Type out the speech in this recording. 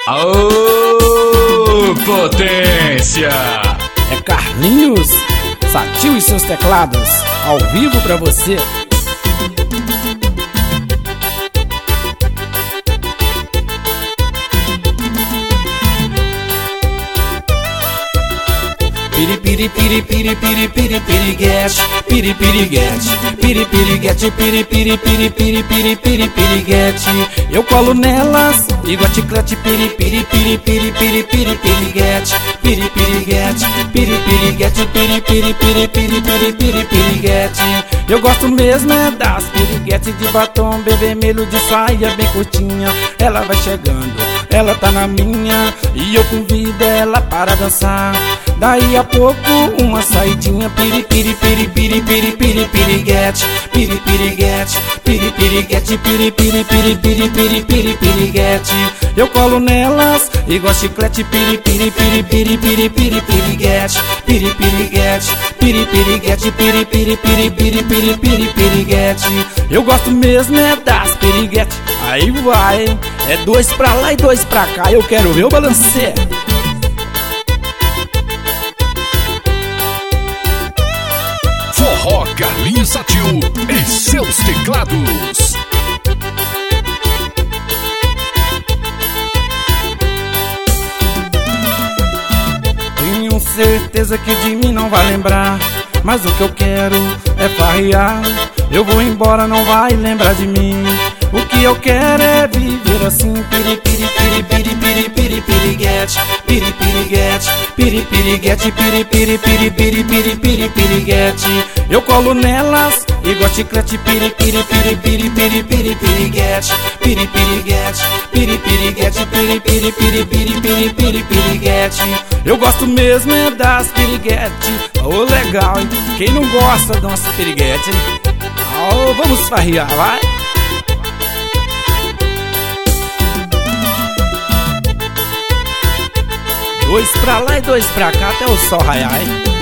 Aô, potência! É Carlinhos, Satil e seus teclados, ao vivo pra você. Piripiriguete, piripiriguete, piripiriguete. Eu colo nelas, igual chiclete. Piripiriguete, piripiriguete, piripiriguete. Eu gosto mesmo é das piriguetes de batom bem vermelho, de saia bem curtinha. Ela vai chegando, ela tá na minha, e eu convido ela para dançar. Daí a pouco uma saidinha. Piripiriguete, piripiriguete, piripiriguete. Eu colo nelas igual chiclete. Piripiriguete, piripiriguete, piripiriguete. Eu gosto mesmo é das piriguetes. Aí vai, é dois pra lá e dois pra cá. Eu quero ver o balancê. Forró Carlinhos Satil e seus teclados. Tenho certeza que de mim não vai lembrar, mas o que eu quero é farrear. Eu vou embora, não vai lembrar de mim. O que eu quero é viver assim. Piripiriguete, piripiriguete, piripiriguete. Eu colo nelas igual chiclete. Piripiriguete, piripiriguete, piripiriguete. Eu gosto mesmo é das piriguete. Oh, legal, hein? Quem não gosta de umas piriguete, hein? Oh, vamos farrear, vai! Dois pra lá e dois pra cá até o sol raiar, hein?